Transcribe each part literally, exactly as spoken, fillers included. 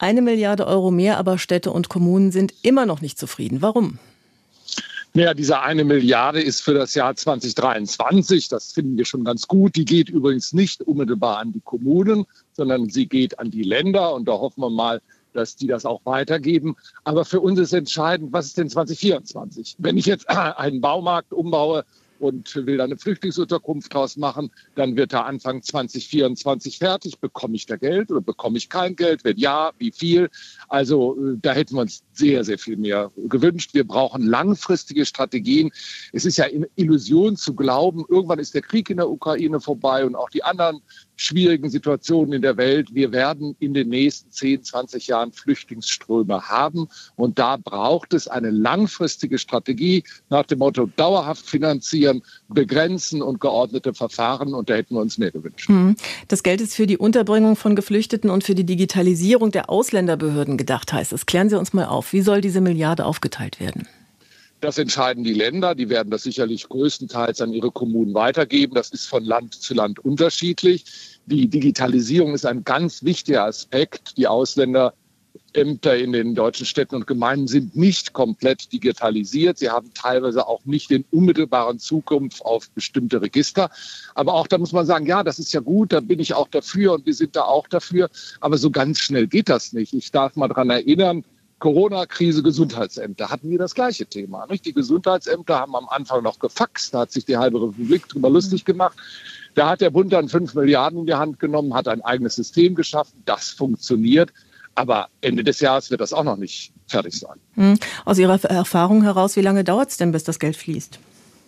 Eine Milliarde Euro mehr, aber Städte und Kommunen sind immer noch nicht zufrieden. Warum? Naja, diese eine Milliarde ist für das Jahr zwanzig dreiundzwanzig. Das finden wir schon ganz gut. Die geht übrigens nicht unmittelbar an die Kommunen, sondern sie geht an die Länder. Und da hoffen wir mal, dass die das auch weitergeben. Aber für uns ist entscheidend, was ist denn zwanzig vierundzwanzig? Wenn ich jetzt einen Baumarkt umbaue und will da eine Flüchtlingsunterkunft draus machen, dann wird er Anfang zwanzig vierundzwanzig fertig. Bekomme ich da Geld oder bekomme ich kein Geld? Wenn ja, wie viel? Also da hätten wir uns sehr, sehr viel mehr gewünscht. Wir brauchen langfristige Strategien. Es ist ja eine Illusion zu glauben, irgendwann ist der Krieg in der Ukraine vorbei und auch die anderen schwierigen Situationen in der Welt. Wir werden in den nächsten zehn, zwanzig Jahren Flüchtlingsströme haben. Und da braucht es eine langfristige Strategie nach dem Motto dauerhaft finanzieren, begrenzen und geordnete Verfahren. Und da hätten wir uns mehr gewünscht. Das Geld ist für die Unterbringung von Geflüchteten und für die Digitalisierung der Ausländerbehörden gedacht, heißt es. Klären Sie uns mal auf. Wie soll diese Milliarde aufgeteilt werden? Das entscheiden die Länder. Die werden das sicherlich größtenteils an ihre Kommunen weitergeben. Das ist von Land zu Land unterschiedlich. Die Digitalisierung ist ein ganz wichtiger Aspekt. Die Ausländerämter in den deutschen Städten und Gemeinden sind nicht komplett digitalisiert. Sie haben teilweise auch nicht den unmittelbaren Zugriff auf bestimmte Register. Aber auch da muss man sagen, ja, das ist ja gut, da bin ich auch dafür und wir sind da auch dafür. Aber so ganz schnell geht das nicht. Ich darf mal daran erinnern, Corona-Krise, Gesundheitsämter, hatten wir das gleiche Thema. Nicht? Die Gesundheitsämter haben am Anfang noch gefaxt, da hat sich die halbe Republik drüber lustig gemacht. Da hat der Bund dann fünf Milliarden in die Hand genommen, hat ein eigenes System geschaffen, das funktioniert. Aber Ende des Jahres wird das auch noch nicht fertig sein. Aus Ihrer Erfahrung heraus, wie lange dauert es denn, bis das Geld fließt?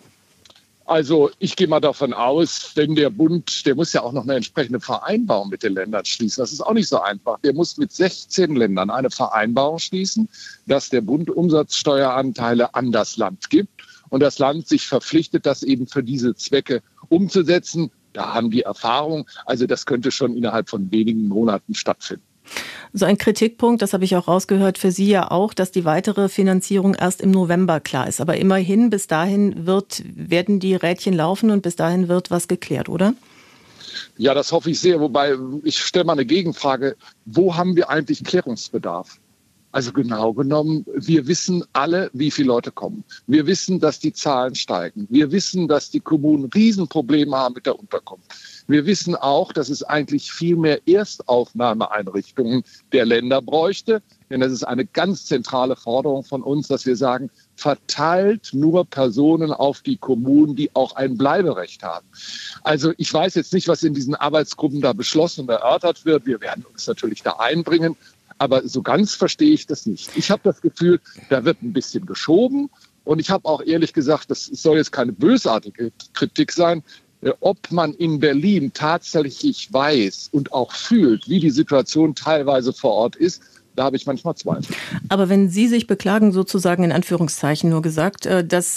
Also ich gehe mal davon aus, denn der Bund, der muss ja auch noch eine entsprechende Vereinbarung mit den Ländern schließen. Das ist auch nicht so einfach. Der muss mit sechzehn Ländern eine Vereinbarung schließen, dass der Bund Umsatzsteueranteile an das Land gibt und das Land sich verpflichtet, das eben für diese Zwecke umzusetzen. Da haben die Erfahrung. Also das könnte schon innerhalb von wenigen Monaten stattfinden. So ein Kritikpunkt, das habe ich auch rausgehört, für Sie ja auch, dass die weitere Finanzierung erst im November klar ist. Aber immerhin, bis dahin wird, werden die Rädchen laufen und bis dahin wird was geklärt, oder? Ja, das hoffe ich sehr. Wobei, ich stelle mal eine Gegenfrage. Wo haben wir eigentlich Klärungsbedarf? Also genau genommen, wir wissen alle, wie viele Leute kommen. Wir wissen, dass die Zahlen steigen. Wir wissen, dass die Kommunen Riesenprobleme haben mit der Unterkunft. Wir wissen auch, dass es eigentlich viel mehr Erstaufnahmeeinrichtungen der Länder bräuchte. Denn das ist eine ganz zentrale Forderung von uns, dass wir sagen, verteilt nur Personen auf die Kommunen, die auch ein Bleiberecht haben. Also ich weiß jetzt nicht, was in diesen Arbeitsgruppen da beschlossen und erörtert wird. Wir werden uns natürlich da einbringen. Aber so ganz verstehe ich das nicht. Ich habe das Gefühl, da wird ein bisschen geschoben. Und ich habe auch ehrlich gesagt, das soll jetzt keine bösartige Kritik sein, ob man in Berlin tatsächlich weiß und auch fühlt, wie die Situation teilweise vor Ort ist, da habe ich manchmal Zweifel. Aber wenn Sie sich beklagen, sozusagen in Anführungszeichen nur gesagt, dass,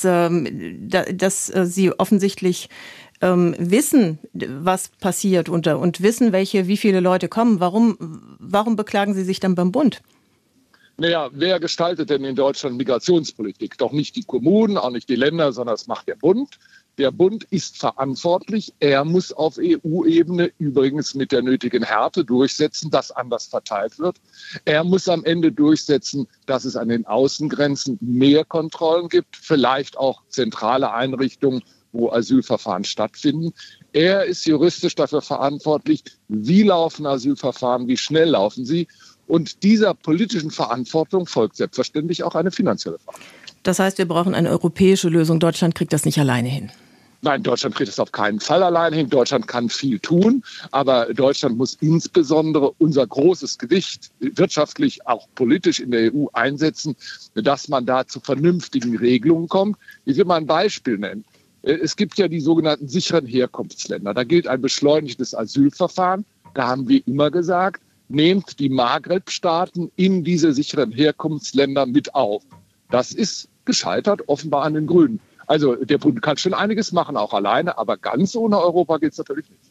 dass Sie offensichtlich wissen, was passiert und, und wissen, welche, wie viele Leute kommen, warum, warum beklagen Sie sich dann beim Bund? Naja, wer gestaltet denn in Deutschland Migrationspolitik? Doch nicht die Kommunen, auch nicht die Länder, sondern das macht der Bund. Der Bund ist verantwortlich. Er muss auf E U-Ebene übrigens mit der nötigen Härte durchsetzen, dass anders verteilt wird. Er muss am Ende durchsetzen, dass es an den Außengrenzen mehr Kontrollen gibt, vielleicht auch zentrale Einrichtungen, wo Asylverfahren stattfinden. Er ist juristisch dafür verantwortlich, wie laufen Asylverfahren, wie schnell laufen sie. Und dieser politischen Verantwortung folgt selbstverständlich auch eine finanzielle Verantwortung. Das heißt, wir brauchen eine europäische Lösung. Deutschland kriegt das nicht alleine hin. Nein, Deutschland kriegt es auf keinen Fall allein hin. Deutschland kann viel tun, aber Deutschland muss insbesondere unser großes Gewicht wirtschaftlich, auch politisch in der E U einsetzen, dass man da zu vernünftigen Regelungen kommt. Ich will mal ein Beispiel nennen. Es gibt ja die sogenannten sicheren Herkunftsländer. Da gilt ein beschleunigtes Asylverfahren. Da haben wir immer gesagt, nehmt die Maghreb-Staaten in diese sicheren Herkunftsländer mit auf. Das ist gescheitert, offenbar an den Grünen. Also der Bund kann schon einiges machen, auch alleine, aber ganz ohne Europa geht es natürlich nicht.